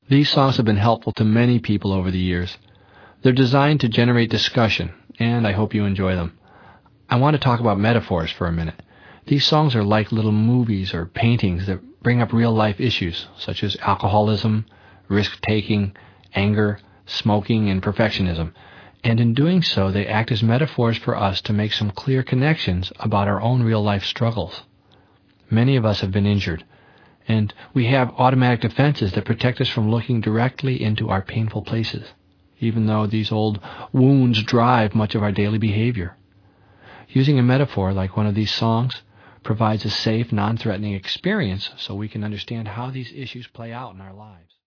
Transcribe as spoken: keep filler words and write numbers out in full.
These songs have been helpful to many people over the years. They're designed to generate discussion, and I hope you enjoy them. I want to talk about metaphors for a minute. These songs are like little movies or paintings that bring up real-life issues, such as alcoholism, risk-taking, anger, smoking, and perfectionism. And in doing so, they act as metaphors for us to make some clear connections about our own real-life struggles. Many of us have been injured, and we have automatic defenses that protect us from looking directly into our painful places, even though these old wounds drive much of our daily behavior. Using a metaphor like one of these songs provides a safe, non-threatening experience so we can understand how these issues play out in our lives.